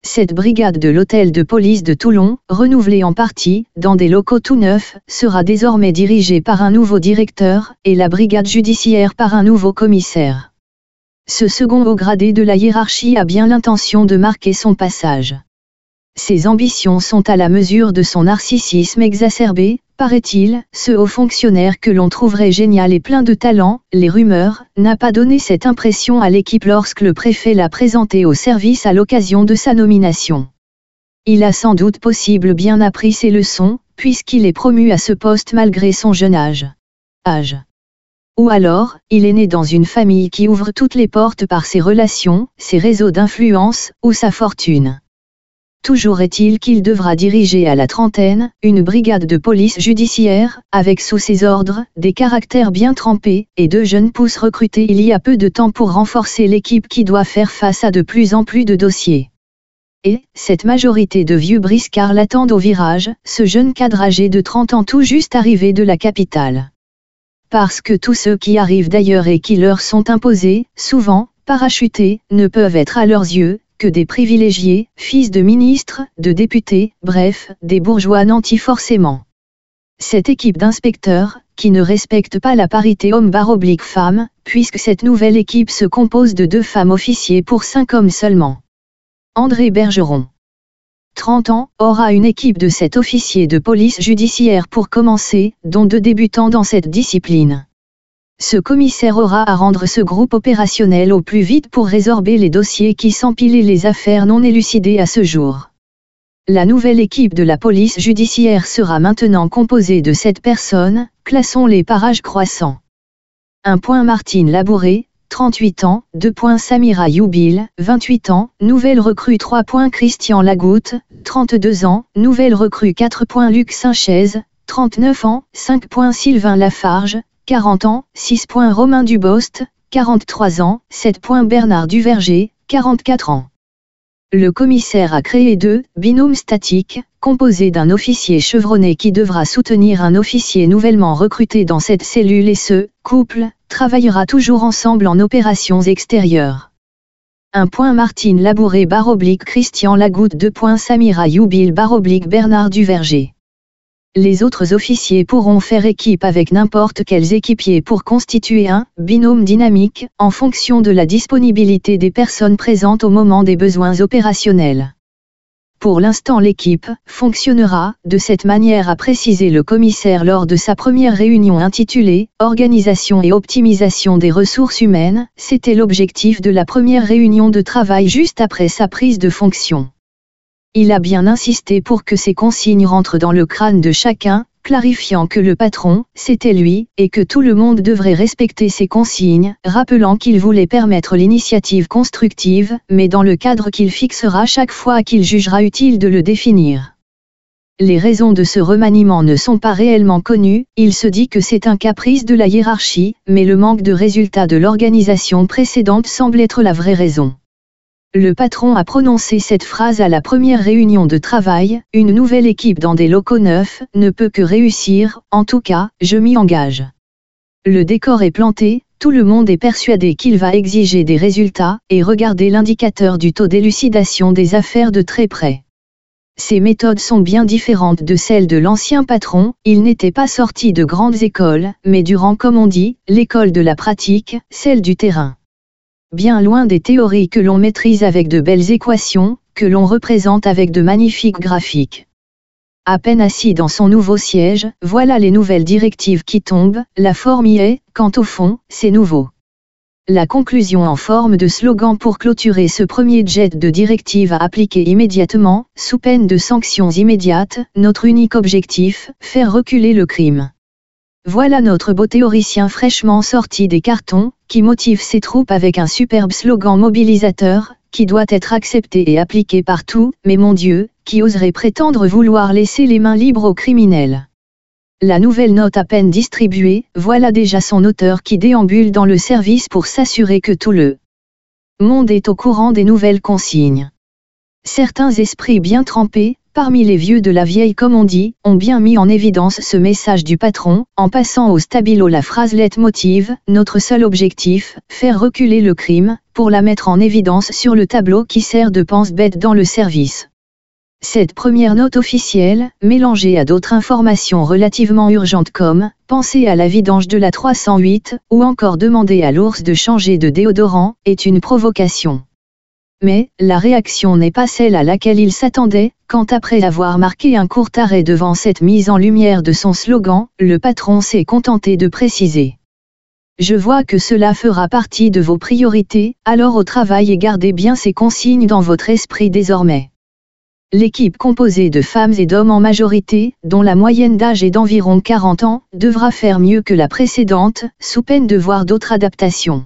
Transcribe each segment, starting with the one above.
Cette brigade de l'hôtel de police de Toulon, renouvelée en partie, dans des locaux tout neufs, sera désormais dirigée par un nouveau directeur, et la brigade judiciaire par un nouveau commissaire. Ce second haut gradé de la hiérarchie a bien l'intention de marquer son passage. Ses ambitions sont à la mesure de son narcissisme exacerbé, paraît-il. Ce haut fonctionnaire que l'on trouverait génial et plein de talent, les rumeurs, n'a pas donné cette impression à l'équipe lorsque le préfet l'a présenté au service à l'occasion de sa nomination. Il a sans doute possible bien appris ses leçons, puisqu'il est promu à ce poste malgré son jeune âge. Ou alors, il est né dans une famille qui ouvre toutes les portes par ses relations, ses réseaux d'influence, ou sa fortune. Toujours est-il qu'il devra diriger à la trentaine, une brigade de police judiciaire, avec sous ses ordres, des caractères bien trempés, et 2 jeunes pousses recrutés il y a peu de temps pour renforcer l'équipe qui doit faire face à de plus en plus de dossiers. Et, cette majorité de vieux briscards l'attendent au virage, ce jeune cadre âgé de 30 ans tout juste arrivé de la capitale. Parce que tous ceux qui arrivent d'ailleurs et qui leur sont imposés, souvent, parachutés, ne peuvent être à leurs yeux, que des privilégiés, fils de ministres, de députés, bref, des bourgeois nantis forcément. Cette équipe d'inspecteurs, qui ne respecte pas la parité homme/femme, puisque cette nouvelle équipe se compose de 2 femmes officiers pour 5 hommes seulement. André Bergeron, 30 ans, aura une équipe de 7 officiers de police judiciaire pour commencer, dont 2 débutants dans cette discipline. Ce commissaire aura à rendre ce groupe opérationnel au plus vite pour résorber les dossiers qui s'empilent et les affaires non élucidées à ce jour. La nouvelle équipe de la police judiciaire sera maintenant composée de 7 personnes, classons-les par âge croissant. 1. Martine Labouré, 38 ans, 2. Samira Youbil, 28 ans, nouvelle recrue 3. Christian Lagoutte, 32 ans, nouvelle recrue 4. Luc Sanchez, 39 ans, 5. Sylvain Lafarge, 40 ans, 6. Romain Dubost, 43 ans, 7. Bernard Duverger, 44 ans. Le commissaire a créé 2 binômes statiques, composés d'un officier chevronné qui devra soutenir un officier nouvellement recruté dans cette cellule et ce couple travaillera toujours ensemble en opérations extérieures. 1. Martine Labouré / Christian Lagoutte 2. Samira Youbil / Bernard Duverger. Les autres officiers pourront faire équipe avec n'importe quels équipiers pour constituer un binôme dynamique, en fonction de la disponibilité des personnes présentes au moment des besoins opérationnels. Pour l'instant l'équipe fonctionnera de cette manière, a précisé le commissaire lors de sa première réunion intitulée « Organisation et optimisation des ressources humaines ». C'était l'objectif de la première réunion de travail juste après sa prise de fonction. Il a bien insisté pour que ces consignes rentrent dans le crâne de chacun, clarifiant que le patron, c'était lui, et que tout le monde devrait respecter ces consignes, rappelant qu'il voulait permettre l'initiative constructive, mais dans le cadre qu'il fixera chaque fois qu'il jugera utile de le définir. Les raisons de ce remaniement ne sont pas réellement connues, il se dit que c'est un caprice de la hiérarchie, mais le manque de résultats de l'organisation précédente semble être la vraie raison. Le patron a prononcé cette phrase à la première réunion de travail, « Une nouvelle équipe dans des locaux neufs ne peut que réussir, en tout cas, je m'y engage. » Le décor est planté, tout le monde est persuadé qu'il va exiger des résultats, et regarder l'indicateur du taux d'élucidation des affaires de très près. Ces méthodes sont bien différentes de celles de l'ancien patron, il n'était pas sorti de grandes écoles, mais durant, comme on dit, l'école de la pratique, celle du terrain. Bien loin des théories que l'on maîtrise avec de belles équations, que l'on représente avec de magnifiques graphiques. À peine assis dans son nouveau siège, voilà les nouvelles directives qui tombent, la forme y est, quant au fond, c'est nouveau. La conclusion en forme de slogan pour clôturer ce premier jet de directives à appliquer immédiatement, sous peine de sanctions immédiates, notre unique objectif, faire reculer le crime. Voilà notre beau théoricien fraîchement sorti des cartons, qui motive ses troupes avec un superbe slogan mobilisateur, qui doit être accepté et appliqué partout, mais mon Dieu, qui oserait prétendre vouloir laisser les mains libres aux criminels. La nouvelle note à peine distribuée, voilà déjà son auteur qui déambule dans le service pour s'assurer que tout le monde est au courant des nouvelles consignes. Certains esprits bien trempés, parmi les vieux de la vieille comme on dit, ont bien mis en évidence ce message du patron, en passant au stabilo la phrase leitmotiv, notre seul objectif, faire reculer le crime, pour la mettre en évidence sur le tableau qui sert de pense-bête dans le service. Cette première note officielle, mélangée à d'autres informations relativement urgentes comme « Pensez à la vidange de la 308 » ou encore « Demandez à l'ours de changer de déodorant » est une provocation. Mais, la réaction n'est pas celle à laquelle il s'attendait, quand après avoir marqué un court arrêt devant cette mise en lumière de son slogan, le patron s'est contenté de préciser. Je vois que cela fera partie de vos priorités, alors au travail et gardez bien ces consignes dans votre esprit désormais. L'équipe composée de femmes et d'hommes en majorité, dont la moyenne d'âge est d'environ 40 ans, devra faire mieux que la précédente, sous peine de voir d'autres adaptations.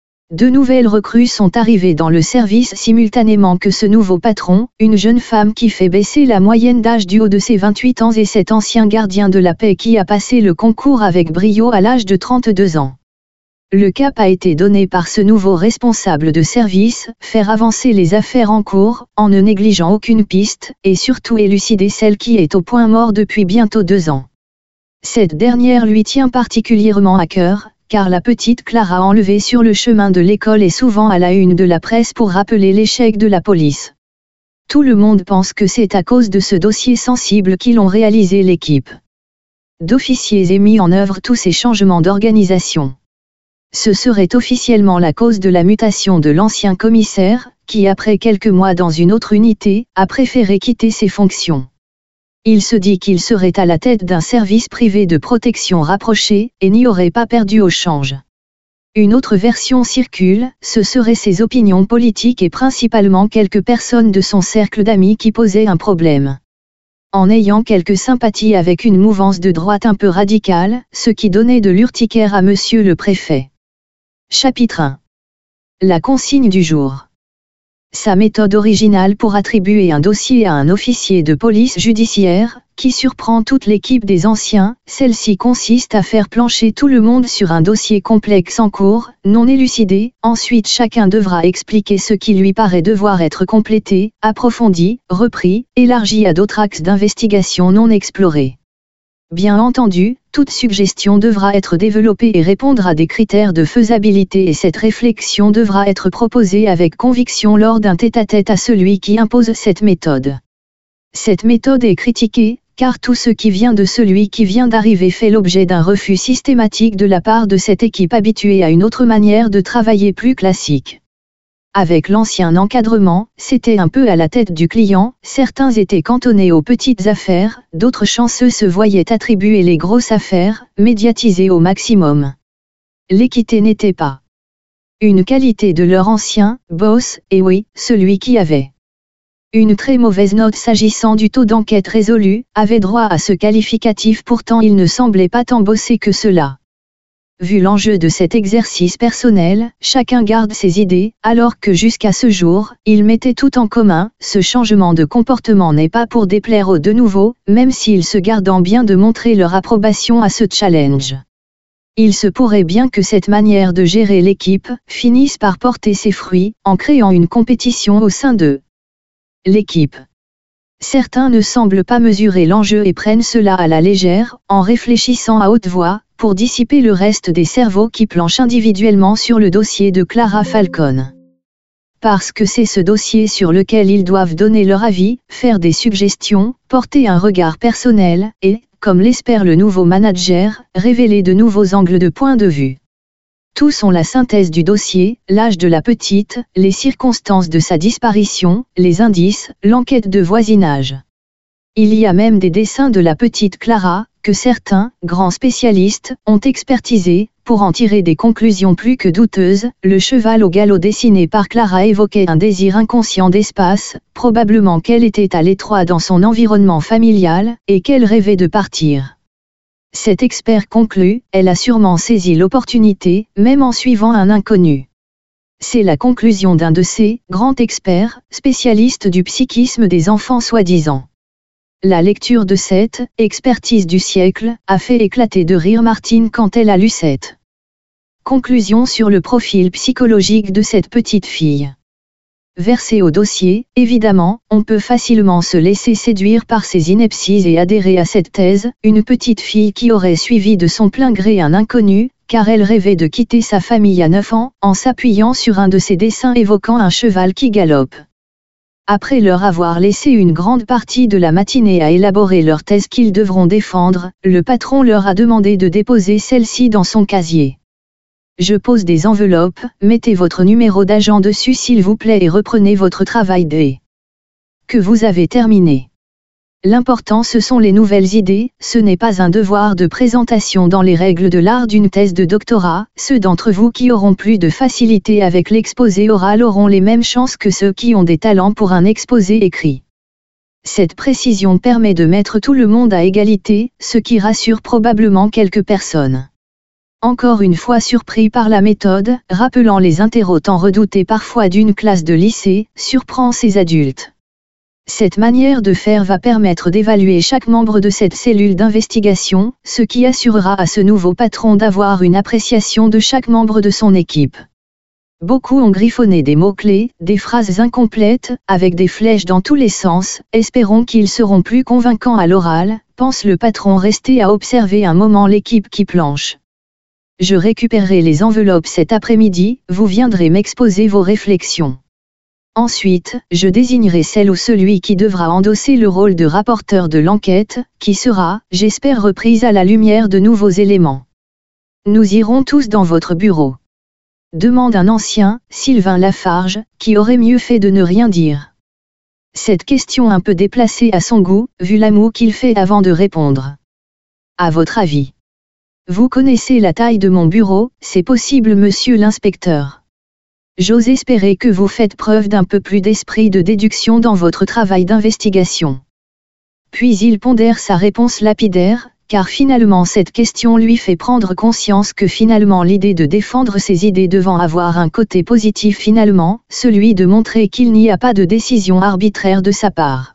2 nouvelles recrues sont arrivées dans le service simultanément que ce nouveau patron, une jeune femme qui fait baisser la moyenne d'âge du haut de ses 28 ans et cet ancien gardien de la paix qui a passé le concours avec brio à l'âge de 32 ans. Le cap a été donné par ce nouveau responsable de service, faire avancer les affaires en cours, en ne négligeant aucune piste, et surtout élucider celle qui est au point mort depuis bientôt 2 ans. Cette dernière lui tient particulièrement à cœur, car la petite Clara enlevée sur le chemin de l'école est souvent à la une de la presse pour rappeler l'échec de la police. Tout le monde pense que c'est à cause de ce dossier sensible qu'ils ont réalisé l'équipe d'officiers et mis en œuvre tous ces changements d'organisation. Ce serait officiellement la cause de la mutation de l'ancien commissaire, qui après quelques mois dans une autre unité, a préféré quitter ses fonctions. Il se dit qu'il serait à la tête d'un service privé de protection rapproché, et n'y aurait pas perdu au change. Une autre version circule, ce seraient ses opinions politiques et principalement quelques personnes de son cercle d'amis qui posaient un problème. En ayant quelques sympathies avec une mouvance de droite un peu radicale, ce qui donnait de l'urticaire à monsieur le préfet. Chapitre 1. La consigne du jour. Sa méthode originale pour attribuer un dossier à un officier de police judiciaire, qui surprend toute l'équipe des anciens, celle-ci consiste à faire plancher tout le monde sur un dossier complexe en cours, non élucidé, ensuite chacun devra expliquer ce qui lui paraît devoir être complété, approfondi, repris, élargi à d'autres axes d'investigation non explorés. Bien entendu, toute suggestion devra être développée et répondre à des critères de faisabilité et cette réflexion devra être proposée avec conviction lors d'un tête-à-tête à celui qui impose cette méthode. Cette méthode est critiquée, car tout ce qui vient de celui qui vient d'arriver fait l'objet d'un refus systématique de la part de cette équipe habituée à une autre manière de travailler plus classique. Avec l'ancien encadrement, c'était un peu à la tête du client, certains étaient cantonnés aux petites affaires, d'autres chanceux se voyaient attribuer les grosses affaires, médiatisées au maximum. L'équité n'était pas une qualité de leur ancien boss, et oui, celui qui avait une très mauvaise note s'agissant du taux d'enquête résolu, avait droit à ce qualificatif pourtant il ne semblait pas tant bossé que cela. Vu l'enjeu de cet exercice personnel, chacun garde ses idées, alors que jusqu'à ce jour, ils mettaient tout en commun, ce changement de comportement n'est pas pour déplaire aux de nouveaux, même s'ils se gardent bien de montrer leur approbation à ce challenge. Il se pourrait bien que cette manière de gérer l'équipe finisse par porter ses fruits, en créant une compétition au sein de l'équipe. Certains ne semblent pas mesurer l'enjeu et prennent cela à la légère, en réfléchissant à haute voix, pour dissiper le reste des cerveaux qui planchent individuellement sur le dossier de Clara Falcone. Parce que c'est ce dossier sur lequel ils doivent donner leur avis, faire des suggestions, porter un regard personnel, et, comme l'espère le nouveau manager, révéler de nouveaux angles de point de vue. Tous sont la synthèse du dossier, l'âge de la petite, les circonstances de sa disparition, les indices, l'enquête de voisinage. Il y a même des dessins de la petite Clara, que certains, grands spécialistes, ont expertisés, pour en tirer des conclusions plus que douteuses. Le cheval au galop dessiné par Clara évoquait un désir inconscient d'espace, probablement qu'elle était à l'étroit dans son environnement familial, et qu'elle rêvait de partir. Cet expert conclut, elle a sûrement saisi l'opportunité, même en suivant un inconnu. C'est la conclusion d'un de ces grands experts, spécialistes du psychisme des enfants soi-disant. La lecture de cette expertise du siècle a fait éclater de rire Martine quand elle a lu cette conclusion sur le profil psychologique de cette petite fille. versé au dossier. Évidemment, on peut facilement se laisser séduire par ces inepties et adhérer à cette thèse, une petite fille qui aurait suivi de son plein gré un inconnu, car elle rêvait de quitter sa famille à 9 ans, en s'appuyant sur un de ses dessins évoquant un cheval qui galope. Après leur avoir laissé une grande partie de la matinée à élaborer leur thèse qu'ils devront défendre, le patron leur a demandé de déposer celle-ci dans son casier. Je pose des enveloppes, mettez votre numéro d'agent dessus s'il vous plaît et reprenez votre travail dès que vous avez terminé. L'important ce sont les nouvelles idées, ce n'est pas un devoir de présentation dans les règles de l'art d'une thèse de doctorat, ceux d'entre vous qui auront plus de facilité avec l'exposé oral auront les mêmes chances que ceux qui ont des talents pour un exposé écrit. Cette précision permet de mettre tout le monde à égalité, ce qui rassure probablement quelques personnes. Encore une fois surpris par la méthode, rappelant les interros tant redoutés parfois d'une classe de lycée, surprend ces adultes. Cette manière de faire va permettre d'évaluer chaque membre de cette cellule d'investigation, ce qui assurera à ce nouveau patron d'avoir une appréciation de chaque membre de son équipe. Beaucoup ont griffonné des mots-clés, des phrases incomplètes, avec des flèches dans tous les sens, espérons qu'ils seront plus convaincants à l'oral, pense le patron resté à observer un moment l'équipe qui planche. Je récupérerai les enveloppes cet après-midi, vous viendrez m'exposer vos réflexions. Ensuite, je désignerai celle ou celui qui devra endosser le rôle de rapporteur de l'enquête, qui sera, j'espère, reprise à la lumière de nouveaux éléments. Nous irons tous dans votre bureau. Demande un ancien, Sylvain Lafarge, qui aurait mieux fait de ne rien dire. Cette question un peu déplacée à son goût, vu la moue qu'il fait avant de répondre. À votre avis? Vous connaissez la taille de mon bureau, c'est possible monsieur l'inspecteur. J'ose espérer que vous faites preuve d'un peu plus d'esprit de déduction dans votre travail d'investigation. Puis il pondère sa réponse lapidaire, car finalement cette question lui fait prendre conscience que finalement l'idée de défendre ses idées devant avoir un côté positif finalement, celui de montrer qu'il n'y a pas de décision arbitraire de sa part.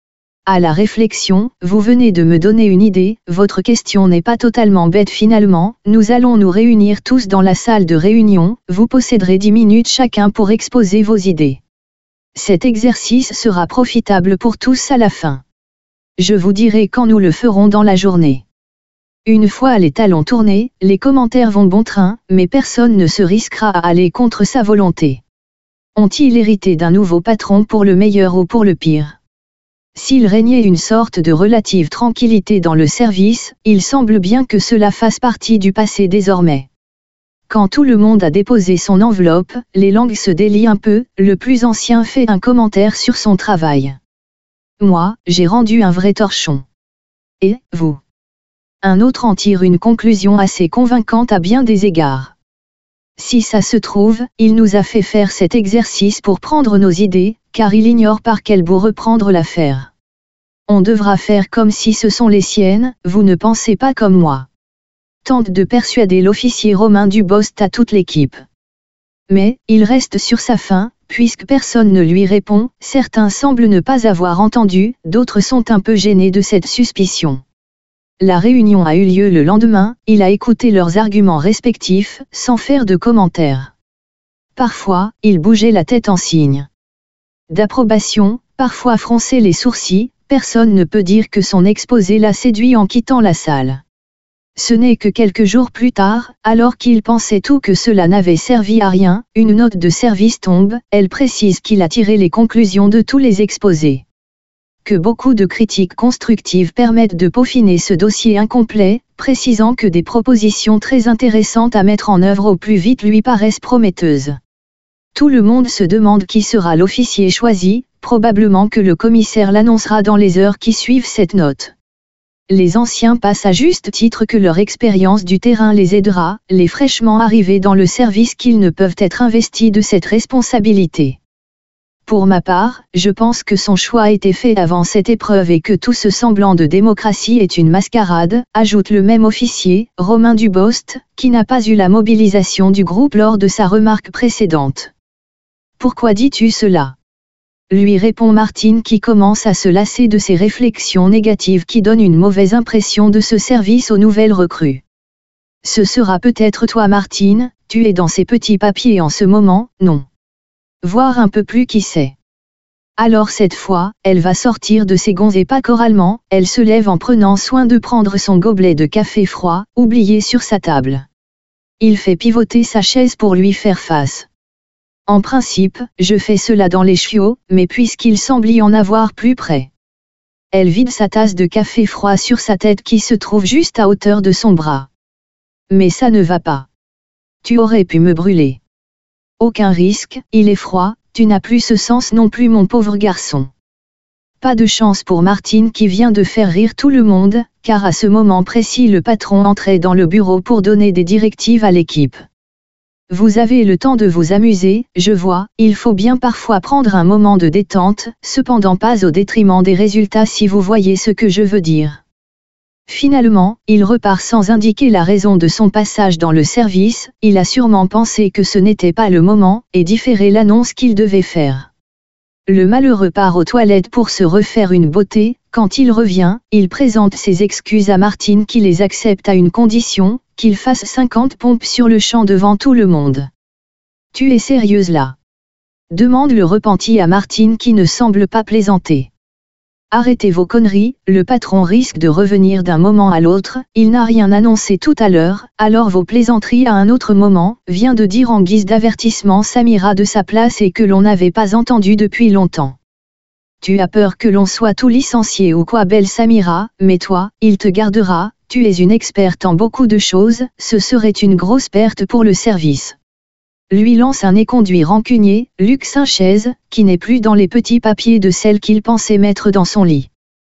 À la réflexion, vous venez de me donner une idée, votre question n'est pas totalement bête finalement, nous allons nous réunir tous dans la salle de réunion, vous posséderez 10 minutes chacun pour exposer vos idées. Cet exercice sera profitable pour tous à la fin. Je vous dirai quand nous le ferons dans la journée. Une fois les talons tournés, les commentaires vont bon train, mais personne ne se risquera à aller contre sa volonté. Ont-ils hérité d'un nouveau patron pour le meilleur ou pour le pire ? S'il régnait une sorte de relative tranquillité dans le service, il semble bien que cela fasse partie du passé désormais. Quand tout le monde a déposé son enveloppe, les langues se délient un peu, le plus ancien fait un commentaire sur son travail. Moi, j'ai rendu un vrai torchon. Et, vous? Un autre en tire une conclusion assez convaincante à bien des égards. Si ça se trouve, il nous a fait faire cet exercice pour prendre nos idées, car il ignore par quel bout reprendre l'affaire. On devra faire comme si ce sont les siennes, vous ne pensez pas comme moi. Tente de persuader l'officier Romain Dubost à toute l'équipe. Mais, il reste sur sa faim, puisque personne ne lui répond, certains semblent ne pas avoir entendu, d'autres sont un peu gênés de cette suspicion. La réunion a eu lieu le lendemain, il a écouté leurs arguments respectifs, sans faire de commentaires. Parfois, il bougeait la tête en signe d'approbation, parfois fronçait les sourcils, personne ne peut dire que son exposé l'a séduit en quittant la salle. Ce n'est que quelques jours plus tard, alors qu'il pensait tout que cela n'avait servi à rien, une note de service tombe, elle précise qu'il a tiré les conclusions de tous les exposés. Que beaucoup de critiques constructives permettent de peaufiner ce dossier incomplet, précisant que des propositions très intéressantes à mettre en œuvre au plus vite lui paraissent prometteuses. Tout le monde se demande qui sera l'officier choisi, probablement que le commissaire l'annoncera dans les heures qui suivent cette note. Les anciens passent à juste titre que leur expérience du terrain les aidera, les fraîchement arrivés dans le service qu'ils ne peuvent être investis de cette responsabilité. Pour ma part, je pense que son choix a été fait avant cette épreuve et que tout ce semblant de démocratie est une mascarade, ajoute le même officier, Romain Dubost, qui n'a pas eu la mobilisation du groupe lors de sa remarque précédente. Pourquoi dis-tu cela ? Lui répond Martine qui commence à se lasser de ces réflexions négatives qui donnent une mauvaise impression de ce service aux nouvelles recrues. Ce sera peut-être toi Martine, tu es dans ces petits papiers en ce moment, non ? Voir un peu plus qui c'est. Alors cette fois, elle va sortir de ses gonds et pas choralement, elle se lève en prenant soin de prendre son gobelet de café froid, oublié sur sa table. Il fait pivoter sa chaise pour lui faire face. En principe, je fais cela dans les chiots, mais puisqu'il semble y en avoir plus près. Elle vide sa tasse de café froid sur sa tête qui se trouve juste à hauteur de son bras. Mais ça ne va pas. Tu aurais pu me brûler. Aucun risque, il est froid, tu n'as plus ce sens non plus mon pauvre garçon. Pas de chance pour Martine qui vient de faire rire tout le monde, car à ce moment précis le patron entrait dans le bureau pour donner des directives à l'équipe. Vous avez le temps de vous amuser, je vois, il faut bien parfois prendre un moment de détente, cependant pas au détriment des résultats si vous voyez ce que je veux dire. Finalement, il repart sans indiquer la raison de son passage dans le service, il a sûrement pensé que ce n'était pas le moment, et différé l'annonce qu'il devait faire. Le malheureux part aux toilettes pour se refaire une beauté, quand il revient, il présente ses excuses à Martine qui les accepte à une condition, qu'il fasse 50 pompes sur le champ devant tout le monde. Tu es sérieuse là? Demande le repenti à Martine qui ne semble pas plaisanter. Arrêtez vos conneries, le patron risque de revenir d'un moment à l'autre, il n'a rien annoncé tout à l'heure, alors vos plaisanteries à un autre moment, vient de dire en guise d'avertissement Samira de sa place et que l'on n'avait pas entendu depuis longtemps. Tu as peur que l'on soit tout licencié ou quoi belle Samira, mais toi, il te gardera, tu es une experte en beaucoup de choses, ce serait une grosse perte pour le service. Lui lance un éconduit rancunier, Luc Sanchez, qui n'est plus dans les petits papiers de celle qu'il pensait mettre dans son lit.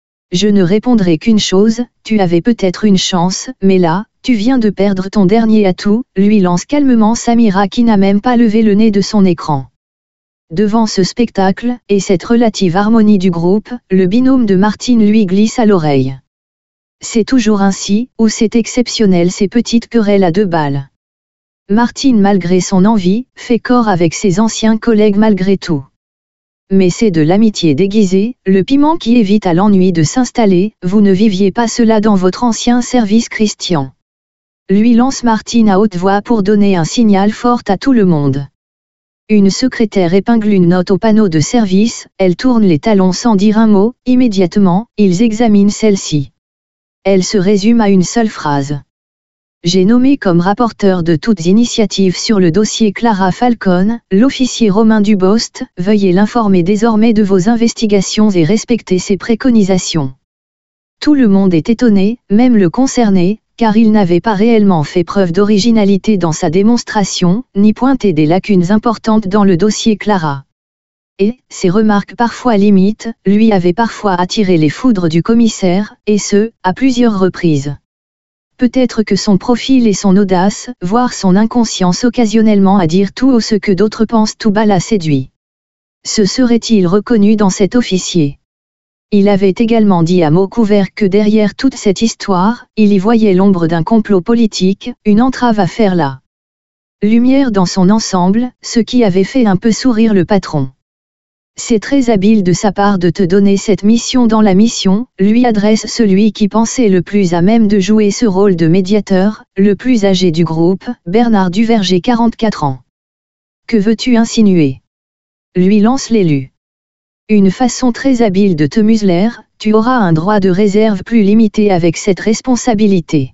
Je ne répondrai qu'une chose, tu avais peut-être une chance, mais là, tu viens de perdre ton dernier atout, lui lance calmement Samira qui n'a même pas levé le nez de son écran. Devant ce spectacle, et cette relative harmonie du groupe, le binôme de Martine lui glisse à l'oreille. C'est toujours ainsi, ou c'est exceptionnel ces petites querelles à 2 balles. Martine malgré son envie, fait corps avec ses anciens collègues malgré tout. Mais c'est de l'amitié déguisée, le piment qui évite à l'ennui de s'installer, vous ne viviez pas cela dans votre ancien service Christian. Lui lance Martine à haute voix pour donner un signal fort à tout le monde. Une secrétaire épingle une note au panneau de service, elle tourne les talons sans dire un mot, immédiatement, ils examinent celle-ci. Elle se résume à une seule phrase. J'ai nommé comme rapporteur de toutes initiatives sur le dossier Clara Falcon, l'officier Romain Dubost, veuillez l'informer désormais de vos investigations et respecter ses préconisations. Tout le monde est étonné, même le concerné, car il n'avait pas réellement fait preuve d'originalité dans sa démonstration, ni pointé des lacunes importantes dans le dossier Clara. Et, ces remarques parfois limites, lui avaient parfois attiré les foudres du commissaire, et ce, à plusieurs reprises. Peut-être que son profil et son audace, voire son inconscience occasionnellement à dire tout haut ce que d'autres pensent tout bas l'a séduit. Se serait-il reconnu dans cet officier? Il avait également dit à mots couverts que derrière toute cette histoire, il y voyait l'ombre d'un complot politique, une entrave à faire la lumière dans son ensemble, ce qui avait fait un peu sourire le patron. C'est très habile de sa part de te donner cette mission dans la mission, lui adresse celui qui pensait le plus à même de jouer ce rôle de médiateur, le plus âgé du groupe, Bernard Duverger 44 ans. Que veux-tu insinuer? Lui lance l'élu. Une façon très habile de te museler, tu auras un droit de réserve plus limité avec cette responsabilité.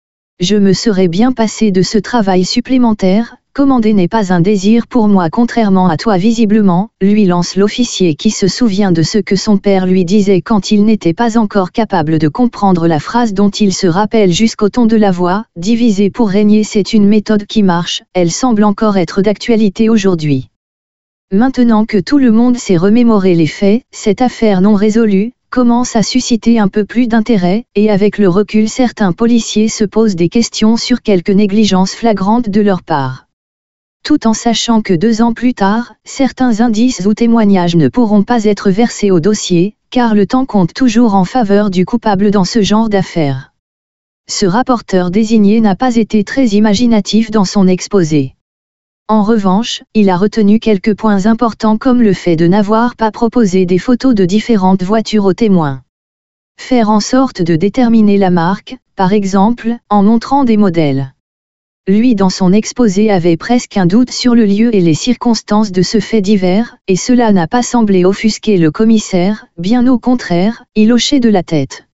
Je me serais bien passé de ce travail supplémentaire, commander n'est pas un désir pour moi contrairement à toi visiblement, lui lance l'officier qui se souvient de ce que son père lui disait quand il n'était pas encore capable de comprendre la phrase dont il se rappelle jusqu'au ton de la voix, diviser pour régner c'est une méthode qui marche, elle semble encore être d'actualité aujourd'hui. Maintenant que tout le monde s'est remémoré les faits, cette affaire non résolue commence à susciter un peu plus d'intérêt, et avec le recul certains policiers se posent des questions sur quelques négligences flagrantes de leur part. Tout en sachant que 2 ans plus tard, certains indices ou témoignages ne pourront pas être versés au dossier, car le temps compte toujours en faveur du coupable dans ce genre d'affaires. Ce rapporteur désigné n'a pas été très imaginatif dans son exposé. En revanche, il a retenu quelques points importants comme le fait de n'avoir pas proposé des photos de différentes voitures aux témoins. Faire en sorte de déterminer la marque, par exemple, en montrant des modèles. Lui dans son exposé avait presque un doute sur le lieu et les circonstances de ce fait divers, et cela n'a pas semblé offusquer le commissaire, bien au contraire, il hochait de la tête.